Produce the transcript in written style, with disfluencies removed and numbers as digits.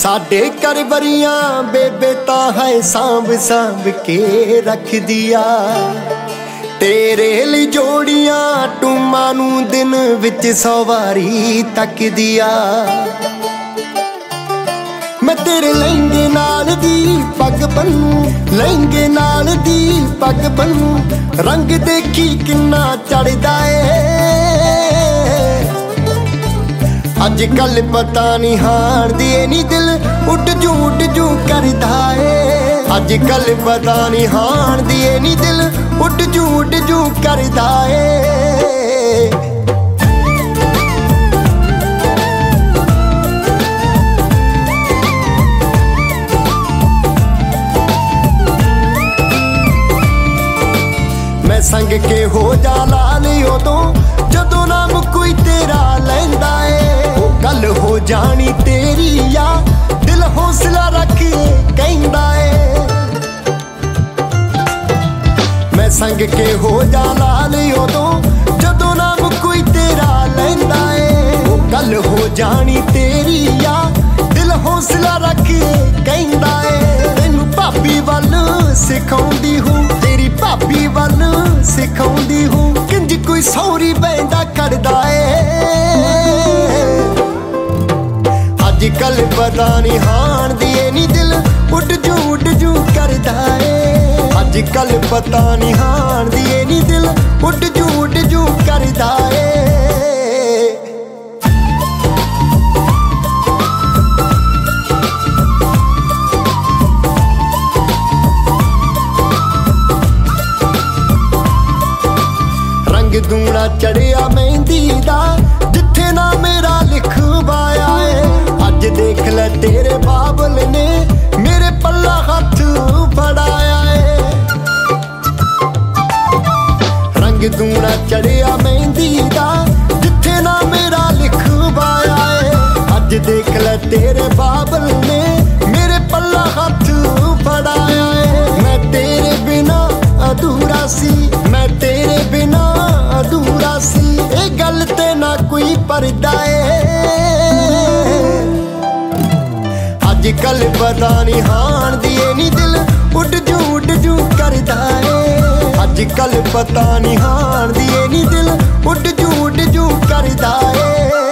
साडे घर वरियां बेबे ता है सांभ सांभ के रख दिया। तेरे लिए जोड़ियां टूमां नू दिन विच 100 वारी तक दिया। मैं तेरे लहंगे नाल दी पग बन्नू, लहंगे नाल दी पग बन्नू, रंग देखी किन्ना चढ़दा है। अजकल पता नहीं हार दिए नी दिल उठ जू करदा है। अजकल पता नहीं हार दिए नी दिल उठ जू करदा है। मैं संग के हो जा लाल उदों जदों नाम कोई तेरा लैंदा है। गल हो जानी तेरी या दिल हौसला रख कहंदा है। मैं संग के हो जा लाल उदों जदों नाम कोई तेरा लैंदा है। गल हो जानी तेरी या दिल हौसला रख कहंदा है। तैनू भाभी वल सिखाउंदी हूँ, तेरी भाभी वल सिखाउंदी हूँ, किंज कोई सौरी बैंदा करदा है। अजकल पता नहीं हार दिए नी दिल उठ जू करदा है। अजकल पता नहीं हार दिए नी दिल उठ जू करदा है। रंग दूना चढ़िया मेहंदी दा जिथे ना मेरा लिखवाया है। अज देख ले तेरे बाबल ने मेरे पल्ला हाथ फड़ाया है। रंग दूना चढ़िया मेहंदी दा जिथे ना मेरा लिखवाया है। अज देख ले तेरे बाबल ने मेरे पल्ला हाथ फड़ाया है। मैं तेरे बिना अधूरा सी, मैं तेरे बिना अधूरा सी, ए गल ते ना कोई परदा है। अजकल पता नहीं हार दिए नी दिल उठ जू करदा है। अजकल पता नहीं हार दिए नी दिल उठ जू करदा है।